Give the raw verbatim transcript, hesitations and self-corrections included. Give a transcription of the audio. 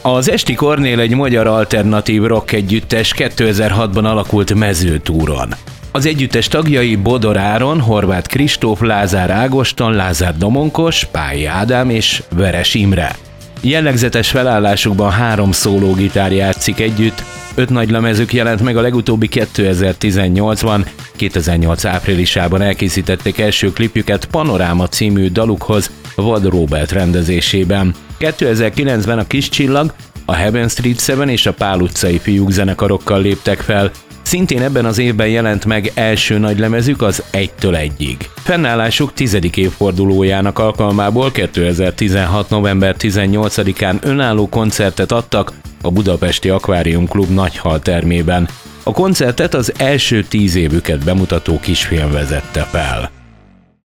Az Esti Kornél egy magyar alternatív rock együttes kétezer-hatban alakult mezőtúron. Az együttes tagjai Bodor Áron, Horváth Kristóf, Lázár Ágoston, Lázár Domonkos, Pályi Ádám és Veres Imre. Jellegzetes felállásukban három szólógitár játszik együtt, öt nagylemezük jelent meg, a legutóbbi kétezer-tizennyolcban, kétezer-nyolc áprilisában elkészítették első klipjüket Panoráma című dalukhoz Vad Róbert rendezésében. kétezer-kilencben a Kis Csillag, a Heaven Street Seven és a Pál utcai fiúk zenekarokkal léptek fel. Szintén ebben az évben jelent meg első nagylemezük, az Egytől Egyig. Fennállásuk tizedik évfordulójának alkalmából kétezer-tizenhat. november tizennyolcadikán önálló koncertet adtak a budapesti Akvárium Klub Nagyhal termében. A koncertet az első tíz évüket bemutató kisfilm vezette fel.